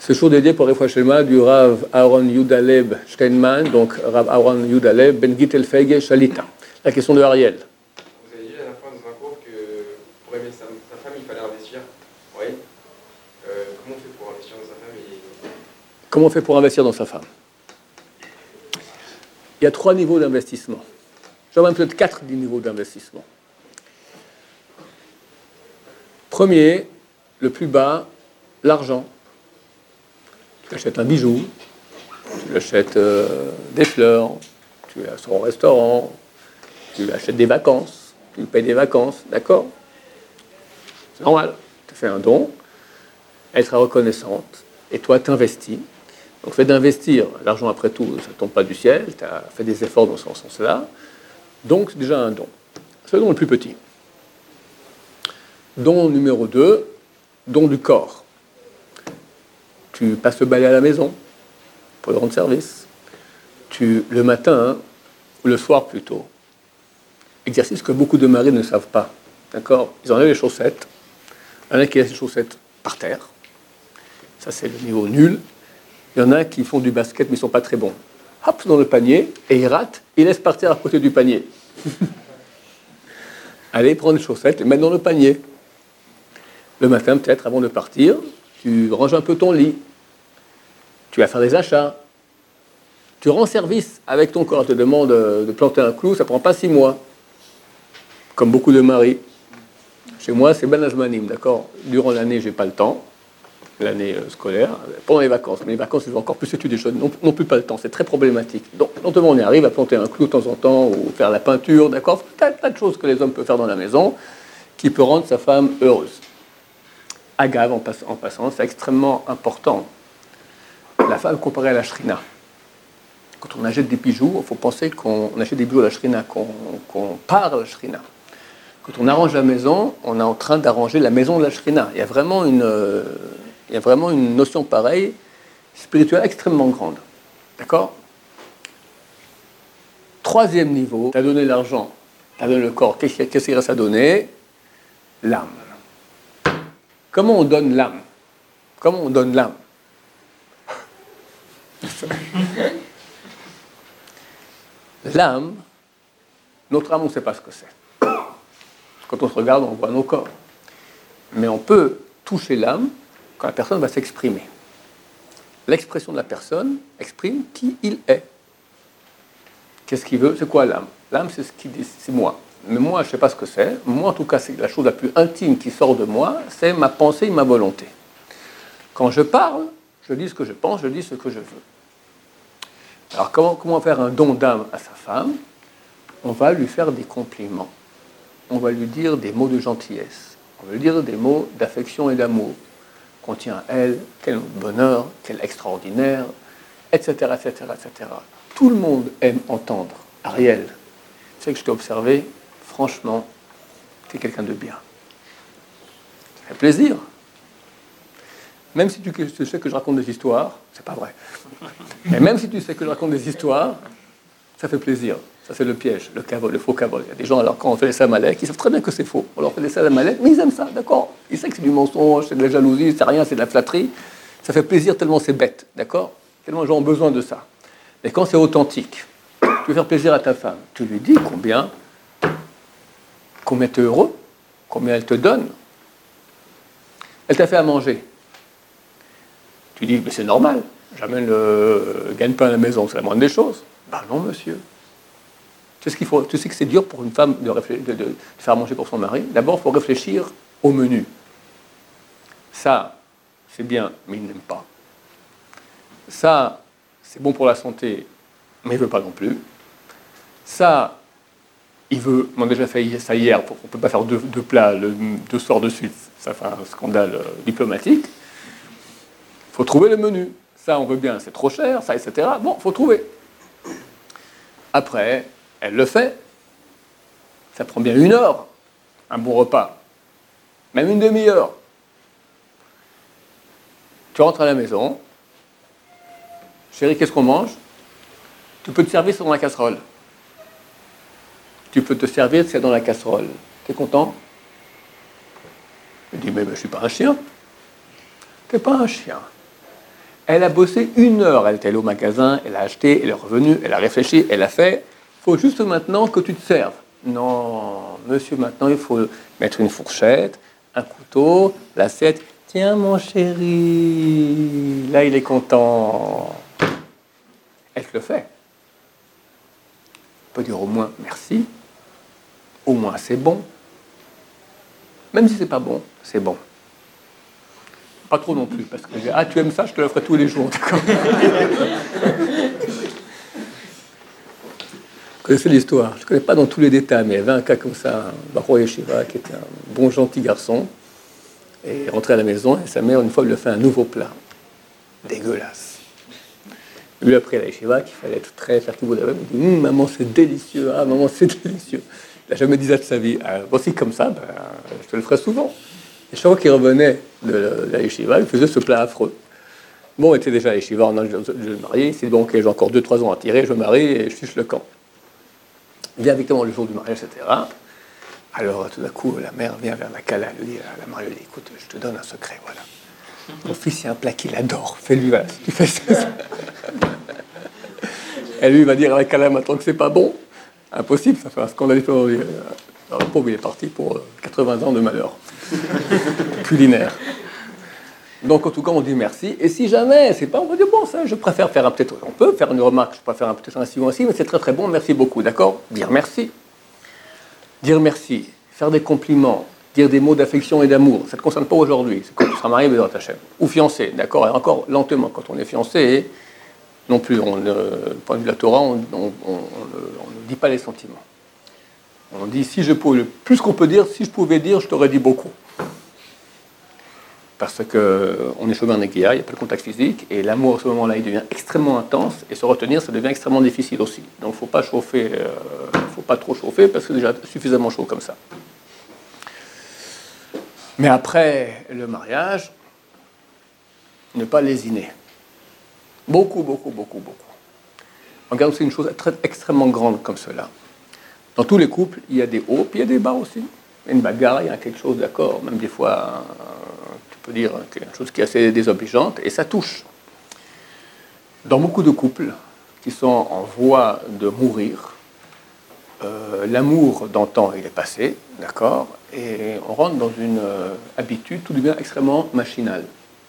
Ce jour dédié pour Refoua Shlema du Rav Aaron Yudaleb Steinman, donc Rav Aaron Yudaleb Ben Gittel Feige Shalita. La question de Ariel. Vous avez dit à la fin dans un cours que pour aimer sa femme, il fallait investir. Oui. Comment on fait pour investir dans sa femme Comment on fait pour investir dans sa femme? Il y a 3 niveaux d'investissement. J'en ai peut-être 4 niveaux d'investissement. Premier, le plus bas, l'argent. Tu achètes un bijou, tu achètes des fleurs, tu vas sur un restaurant, tu achètes des vacances, tu payes des vacances, d'accord? C'est normal. Tu fais un don, elle sera reconnaissante, et toi, tu investis. Donc, le fait d'investir, l'argent, après tout, ça ne tombe pas du ciel, tu as fait des efforts dans ce sens-là, donc c'est déjà un don. C'est le don le plus petit. Don numéro 2, don du corps. Tu passes le balai à la maison pour lui rendre service. Le matin, ou le soir plutôt, exercice que beaucoup de maris ne savent pas. D'accord? Ils enlèvent les chaussettes. Il y en a qui laissent les chaussettes par terre. Ça, c'est le niveau nul. Il y en a qui font du basket, mais ils ne sont pas très bons. Hop, dans le panier, et ils ratent, ils laissent partir à côté du panier. Allez, prends les chaussettes et mets dans le panier. Le matin, peut-être, avant de partir, tu ranges un peu ton lit. Tu vas faire des achats. Tu rends service avec ton corps. On te demande de planter un clou, ça ne prend pas 6 mois. Comme beaucoup de maris. Chez moi, c'est Ben Azmanim, d'accord? Durant l'année, je n'ai pas le temps. L'année scolaire. Pendant les vacances. Mais les vacances, je vais encore plus étudier des choses. Non plus pas le temps. C'est très problématique. Donc, lentement, on y arrive à planter un clou de temps en temps ou faire la peinture, d'accord? Tas de choses que les hommes peuvent faire dans la maison qui peut rendre sa femme heureuse. Agave, en passant, c'est extrêmement important. La femme comparée à la shrina. Quand on achète des bijoux, il faut penser qu'on achète des bijoux à la shrina, qu'on parle à la shrina. Quand on arrange la maison, on est en train d'arranger la maison de la shrina. Il y a vraiment une notion pareille, spirituelle extrêmement grande. D'accord? 3e niveau, tu as donné l'argent, tu as donné le corps. Qu'est-ce qu'il reste à donner? L'âme. Comment on donne l'âme? Comment on donne l'âme? L'âme, notre âme, on ne sait pas ce que c'est. Quand on se regarde, on voit nos corps. Mais on peut toucher l'âme quand la personne va s'exprimer. L'expression de la personne exprime qui il est. Qu'est-ce qu'il veut? C'est quoi l'âme? L'âme, c'est ce qui dit, c'est moi. Mais moi, je ne sais pas ce que c'est. Moi, en tout cas, c'est la chose la plus intime qui sort de moi, c'est ma pensée et ma volonté. Quand je parle, je dis ce que je pense, je dis ce que je veux. Alors, comment faire un don d'âme à sa femme? On va lui faire des compliments. On va lui dire des mots de gentillesse. On va lui dire des mots d'affection et d'amour. Qu'on tient à elle, quel bonheur, quel extraordinaire, etc., etc., etc. Tout le monde aime entendre. Ariel, tu sais que je t'ai observé, franchement, tu es quelqu'un de bien. Ça fait plaisir. Même si tu sais que je raconte des histoires, c'est pas vrai. Mais même si tu sais que je raconte des histoires, ça fait plaisir. Ça, c'est le piège, le faux cavol. Il y a des gens, alors, quand on fait des samalek, ils savent très bien que c'est faux. On leur fait des samalek, mais ils aiment ça, d'accord? Ils savent que c'est du mensonge, c'est de la jalousie, c'est rien, c'est de la flatterie. Ça fait plaisir tellement c'est bête, d'accord? Tellement les gens ont besoin de ça. Mais quand c'est authentique, tu veux faire plaisir à ta femme, tu lui dis combien tu es heureux, combien elle te donne. Elle t'a fait à manger. Tu dis, mais c'est normal, j'amène le gagne-pain à la maison, c'est la moindre des choses. Ben non, monsieur. Tu sais ce qu'il faut, tu sais que c'est dur pour une femme de faire manger pour son mari. D'abord, il faut réfléchir au menu. Ça, c'est bien, mais il n'aime pas. Ça, c'est bon pour la santé, mais il ne veut pas non plus. Ça, il veut, on a déjà fait ça hier, on ne peut pas faire deux plats 2 soirs de suite, ça fait un scandale diplomatique. Il faut trouver le menu. Ça, on veut bien, c'est trop cher, ça, etc. Bon, il faut trouver. Après, elle le fait. Ça prend bien 1 heure, un bon repas. Même 1 demi-heure. Tu rentres à la maison. Chérie, qu'est-ce qu'on mange? Tu peux te servir, c'est dans la casserole. Tu peux te servir, c'est dans la casserole. T'es content? Il dit, mais je ne suis pas un chien. T'es pas un chien. Elle a bossé 1 heure. Elle est allée au magasin, elle a acheté, elle est revenue, elle a réfléchi, elle a fait. Il faut juste maintenant que tu te serves. Non, monsieur, maintenant, il faut mettre une fourchette, un couteau, l'assiette. Tiens, mon chéri, là, il est content. Elle te le fait. On peut dire au moins merci, au moins c'est bon. Même si c'est pas bon, c'est bon. Pas trop non plus, parce que ah, tu aimes ça, je te le ferai tous les jours. D'accord. Vous connaissez l'histoire, je ne connais pas dans tous les détails, mais il y avait un cas comme ça, un Bahro Yeshiva, qui était un bon, gentil garçon, et il rentrait à la maison, et sa mère, une fois, lui a fait un nouveau plat. Dégueulasse. Lui, après la Yeshiva, qu'il fallait être très faire tout beau d'avant, il dit maman, c'est délicieux, ah, maman, c'est délicieux. Il n'a jamais dit ça de sa vie. Ah, voici comme ça, ben, je te le ferai souvent. Et chaque fois qu'il revenait de la Yeshiva, il faisait ce plat affreux. Bon, il était déjà à la Yeshiva, on a le marié, il s'est dit bon, ok, j'ai encore 2-3 ans à tirer, je me marie et je fiche le camp. Vient effectivement le jour du mariage, etc. Alors, tout d'un coup, la mère vient vers la Kala, elle lui dit, la mariée, lui dit, écoute, je te donne un secret, voilà. Mon fils, il y a un plat qu'il adore, fais-lui, voilà, si tu fais ça. Et lui, il va dire à la Kala, maintenant que c'est pas bon, impossible, ça fait un scandale. Alors, le pauvre, il est parti pour 80 ans de malheur culinaire. Donc, en tout cas, on dit merci. Et si jamais, c'est pas, on va dire, bon, ça, je préfère faire on peut faire une remarque, je préfère peut-être un suivant aussi, mais c'est très très bon, merci beaucoup, d'accord? Dire merci. Dire merci, faire des compliments, dire des mots d'affection et d'amour, ça ne te concerne pas aujourd'hui, c'est quand tu seras marié, dans ta chaîne. Ou fiancé, d'accord? Et encore lentement, quand on est fiancé, non plus, point de vue de la Torah, on ne dit pas les sentiments. On dit, si je pouvais, le plus qu'on peut dire, si je pouvais dire, je t'aurais dit beaucoup. Parce qu'on est chemin en Nekiya, il n'y a pas de contact physique, et l'amour à ce moment-là, il devient extrêmement intense, et se retenir, ça devient extrêmement difficile aussi. Donc il ne faut pas chauffer, faut pas trop chauffer, parce que c'est déjà suffisamment chaud comme ça. Mais après le mariage, ne pas lésiner. Beaucoup. Regarde, c'est une chose extrêmement grande comme cela. Dans tous les couples, il y a des hauts, puis il y a des bas aussi. Il y a une bagarre, il y a quelque chose, d'accord, même des fois... dire quelque chose qui est assez désobligeante, et ça touche. Dans beaucoup de couples qui sont en voie de mourir, l'amour d'antan, il est passé, d'accord, et on rentre dans une habitude, tout devient extrêmement machinal.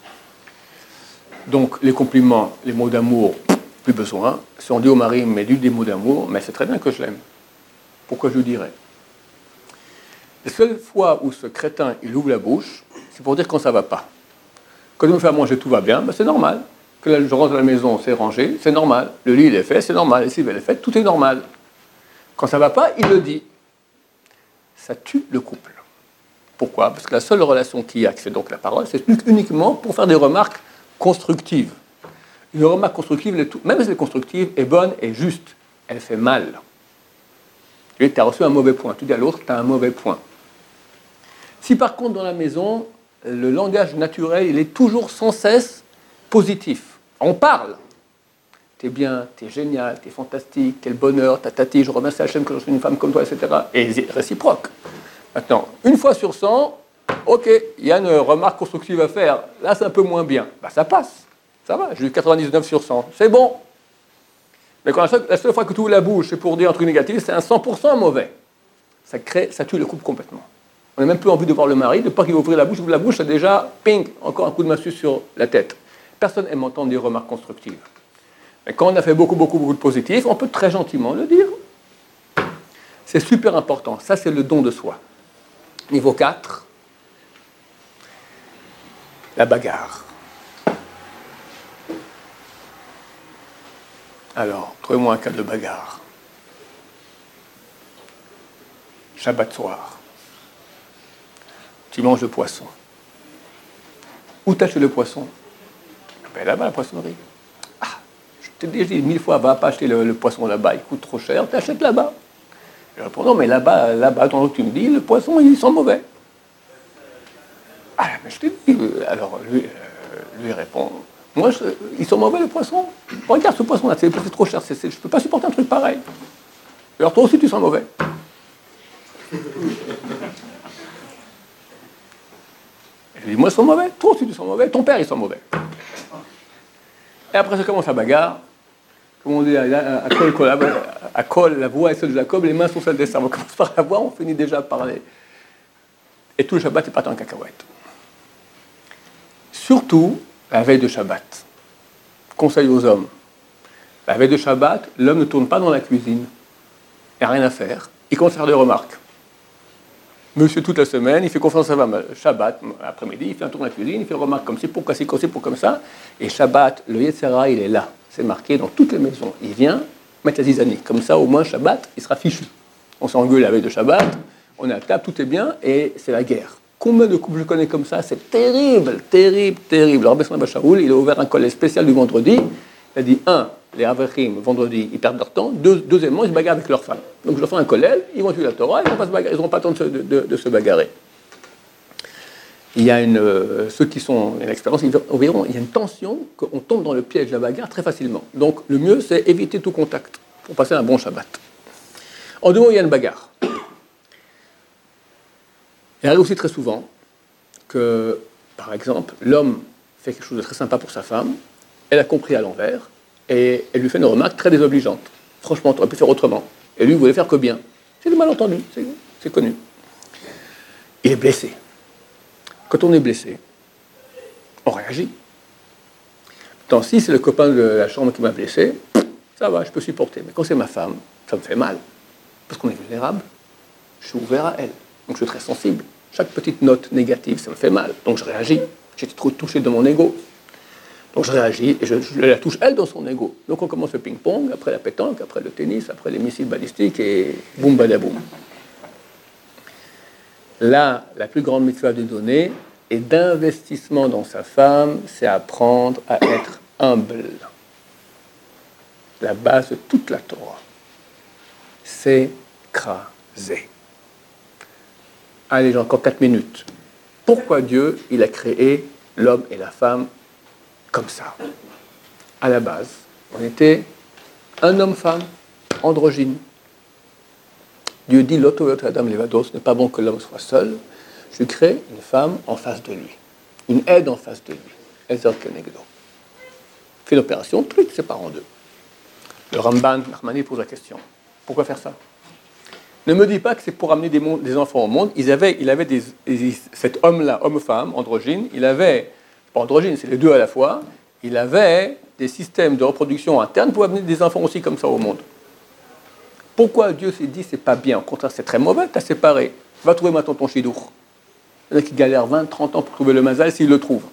Donc, les compliments, les mots d'amour, plus besoin. Si on dit au mari, mais dis des mots d'amour, mais c'est très bien que je l'aime. Pourquoi je le dirais? La seule fois où ce crétin, il ouvre la bouche, c'est pour dire quand ça ne va pas. Quand il me fait à manger, tout va bien, ben c'est normal. Que je rentre à la maison, c'est rangé, c'est normal. Le lit, il est fait, c'est normal. Les civils, elle est faite, tout est normal. Quand ça ne va pas, il le dit. Ça tue le couple. Pourquoi? Parce que la seule relation qu'il y a, qui fait donc la parole, c'est uniquement pour faire des remarques constructives. Une remarque constructive, même si elle est constructive, est bonne et juste. Elle fait mal. Tu as reçu un mauvais point. Tu dis à l'autre, tu as un mauvais point. Si par contre, dans la maison, le langage naturel, il est toujours sans cesse positif. On parle. T'es bien, t'es génial, t'es fantastique, quel bonheur, tatati, je remercie Hachem que je suis une femme comme toi, etc. Et réciproque. Maintenant, une fois sur 100, ok, il y a une remarque constructive à faire. Là, c'est un peu moins bien. Ben, ça passe. Ça va, j'ai eu 99 sur 100. C'est bon. Mais quand la seule fois que tu ouvres la bouche, c'est pour dire un truc négatif, c'est un 100% mauvais. Ça tue le couple complètement. On n'a même plus envie de voir le mari, de pas qu'il va ouvrir la bouche, c'est déjà, ping, encore un coup de massue sur la tête. Personne n'aime entendre des remarques constructives. Mais quand on a fait beaucoup de positifs, on peut très gentiment le dire. C'est super important. Ça, c'est le don de soi. Niveau 4, la bagarre. Alors, trouvez-moi un cas de bagarre. Shabbat soir. Tu manges le poisson. Où t'achètes le poisson? Ben là-bas, la poissonnerie. Ah, je t'ai déjà dit 1000 fois, va pas acheter le poisson là-bas, il coûte trop cher, t'achètes là-bas. Je réponds, non, mais là-bas, dans tu me dis, le poisson, ils sont mauvais. Ah, mais je t'ai dit. Alors, lui répond, moi, ils sont mauvais, les poissons. Regarde ce poisson-là, c'est trop cher, je ne peux pas supporter un truc pareil. Alors, toi aussi, tu sens mauvais. Je lui dis, moi, ils sont mauvais, toi aussi, tu sens mauvais, ton père, ils sont mauvais. Et après, ça commence à bagarre. Comme on dit, à col, la voix est celle de Jacob, les mains sont celles d'Esav. On commence par la voix, on finit déjà à parler. Et tout le Shabbat est parti en cacahuète. Surtout la veille de Shabbat. Conseil aux hommes. La veille de Shabbat, l'homme ne tourne pas dans la cuisine. Il n'y a rien à faire. Il commence à faire des remarques. Monsieur, toute la semaine, il fait confiance à sa femme. Shabbat, après-midi, il fait un tour dans la cuisine, il fait des remarques comme ci, pourquoi comme ça. Et Shabbat, le Yetzirah, il est là. C'est marqué dans toutes les maisons. Il vient mettre la zizanie. Comme ça, au moins, Shabbat, il sera fichu. On s'engueule la veille de Shabbat, on est à table, tout est bien, et c'est la guerre. Combien de couples je connais comme ça? C'est terrible, terrible, terrible. Le Rabbi Shimon bar Shaul, il a ouvert un collet spécial du vendredi. Il a dit, les Avrechim, vendredi, ils perdent leur temps. Deuxièmement, ils se bagarrent avec leurs femmes. Donc je leur fais un collège, ils vont tuer la Torah, ils n'auront pas le temps de se bagarrer. Il y a ceux qui sont en expérience, ils verront, il y a une tension, qu'on tombe dans le piège de la bagarre très facilement. Donc le mieux, c'est éviter tout contact pour passer un bon Shabbat. En deux mots, il y a une bagarre. Il arrive aussi très souvent que, par exemple, l'homme fait quelque chose de très sympa pour sa femme, elle a compris à l'envers, et elle lui fait une remarque très désobligeante. Franchement, tu aurais pu faire autrement. Et lui, il voulait faire que bien. C'est du malentendu, c'est connu. Il est blessé. Quand on est blessé, on réagit. Tant si c'est le copain de la chambre qui m'a blessé, ça va, je peux supporter. Mais quand c'est ma femme, ça me fait mal. Parce qu'on est vulnérable. Je suis ouvert à elle. Donc je suis très sensible. Chaque petite note négative, ça me fait mal. Donc je réagis. J'étais trop touché de mon ego. Donc je réagis et je la touche elle dans son ego. Donc on commence le ping-pong, après la pétanque, après le tennis, après les missiles balistiques et boum badaboum. Là, la plus grande mitzvah de donner et d'investissement dans sa femme, c'est apprendre à être humble. La base de toute la Torah. S'écraser. Allez, j'ai encore 4 minutes. Pourquoi Dieu, il a créé l'homme et la femme comme ça? À la base, on était un homme-femme, androgyne. Dieu dit, l'auto Adam levados, ce n'est pas bon que l'homme soit seul. Je crée une femme en face de lui, une aide en face de lui. Ezer Kenegdo. Fait l'opération, tout se sépare en deux. Le Ramban Nachmani pose la question. Pourquoi faire ça? Ne me dis pas que c'est pour amener des enfants au monde. Il avait cet homme-là, homme-femme, androgyne, il avait, pas androgyne, c'est les deux à la fois, il avait des systèmes de reproduction interne pour amener des enfants aussi comme ça au monde. Pourquoi Dieu s'est dit c'est pas bien? Au contraire, c'est très mauvais, t'as séparé. Va trouver maintenant ton chidour. Il y en a qui galèrent 20, 30 ans pour trouver le mazal s'il le trouve.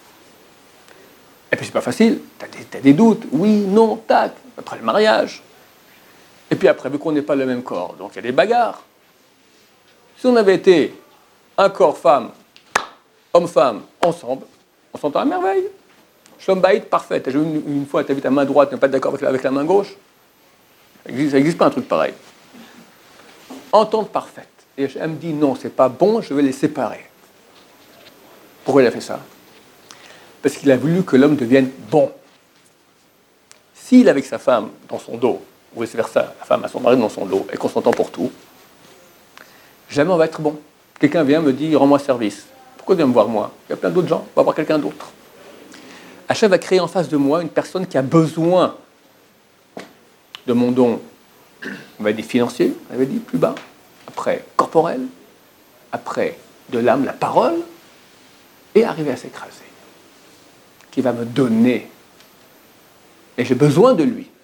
Et puis c'est pas facile, t'as des doutes, oui, non, tac, après le mariage. Et puis après, vu qu'on n'est pas le même corps, donc il y a des bagarres. Si on avait été un corps femme, homme-femme, ensemble, on s'entend à merveille. Shlom Bayit, parfait. T'as joué une fois, t'as vu ta main droite, tu n'es pas d'accord avec la main gauche. Ça n'existe pas un truc pareil. Entente parfaite. Et Hachem dit non, c'est pas bon, je vais les séparer. Pourquoi il a fait ça? Parce qu'il a voulu que l'homme devienne bon. S'il est avec sa femme dans son dos, ou vice-versa, la femme a son mari dans son dos, et qu'on s'entend pour tout, jamais on va être bon. Quelqu'un vient me dit, rends-moi service. Pourquoi viens me voir moi? Il y a plein d'autres gens, on va voir quelqu'un d'autre. Hachem va créer en face de moi une personne qui a besoin de mon don, on va dire financier, on avait dit plus bas, après corporel, après de l'âme, la parole, et arriver à s'écraser, qui va me donner. Et j'ai besoin de lui.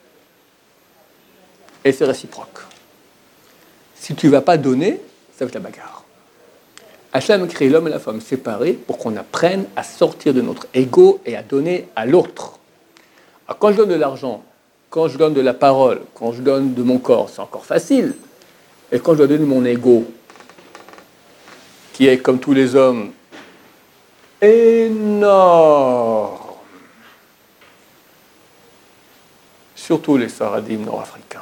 Et c'est réciproque. Si tu ne vas pas donner, ça va être la bagarre. Hachem crée l'homme et la femme séparés pour qu'on apprenne à sortir de notre ego et à donner à l'autre. Alors quand je donne de l'argent, quand je donne de la parole, quand je donne de mon corps, c'est encore facile. Et quand je donne mon ego, qui est comme tous les hommes, énorme, surtout les Saradim nord-africains.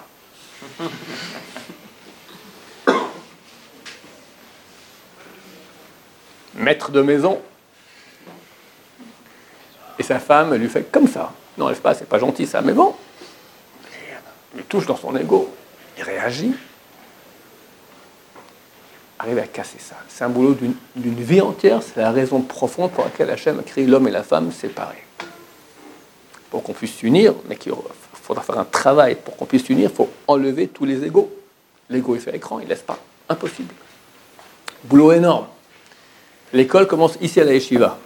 Maître de maison, et sa femme lui fait comme ça. Non, c'est pas gentil ça, mais bon. Il touche dans son ego, il réagit. Arrive à casser ça. C'est un boulot d'une vie entière, c'est la raison profonde pour laquelle Hachem a créé l'homme et la femme séparés. pour qu'on puisse s'unir, mais qu'il faudra faire un travail pour qu'on puisse s'unir, il faut enlever tous les égos. L'ego est fait à l'écran, il ne laisse pas. Impossible. Boulot énorme. L'école commence ici à la Yeshiva.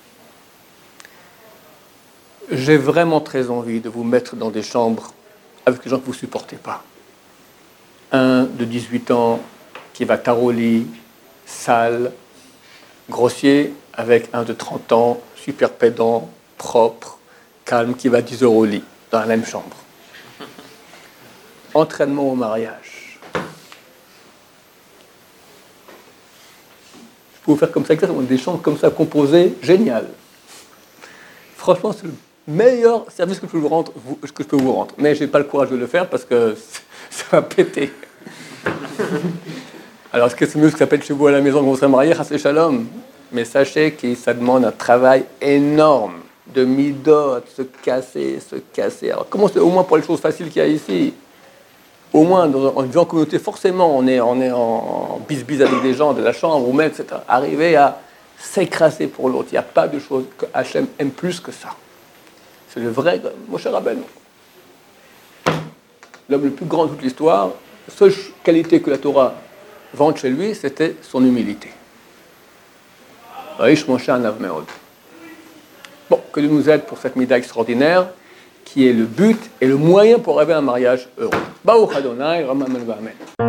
J'ai vraiment très envie de vous mettre dans des chambres avec des gens que vous ne supportez pas. Un de 18 ans qui va tard au lit, sale, grossier, avec un de 30 ans, super pédant, propre, calme, qui va 10 heures au lit, dans la même chambre. Entraînement au mariage. Je peux vous faire comme ça, des chambres comme ça composées, génial. Franchement, c'est le meilleur service que je peux vous rendre. Mais je n'ai pas le courage de le faire parce que ça va péter. Alors, est-ce que c'est mieux que ça pète chez vous à la maison quand vous serez marié, Chas Shalom? Mais sachez que ça demande un travail énorme de midot, se casser. Alors, comment c'est au moins pour les choses faciles qu'il y a ici? Au moins, en vivant en communauté, forcément, on est en bis-bis avec des gens de la chambre, ou même, etc. Arriver à s'écraser pour l'autre. Il n'y a pas de chose que Hachem aime plus que ça. C'est le vrai Moshe Rabbeinu. L'homme le plus grand de toute l'histoire, la seule qualité que la Torah vante chez lui, c'était son humilité. Bon, que Dieu nous aide pour cette mida extraordinaire, qui est le but et le moyen pour arriver à un mariage heureux. Baruch Adonai, Ramam Amen.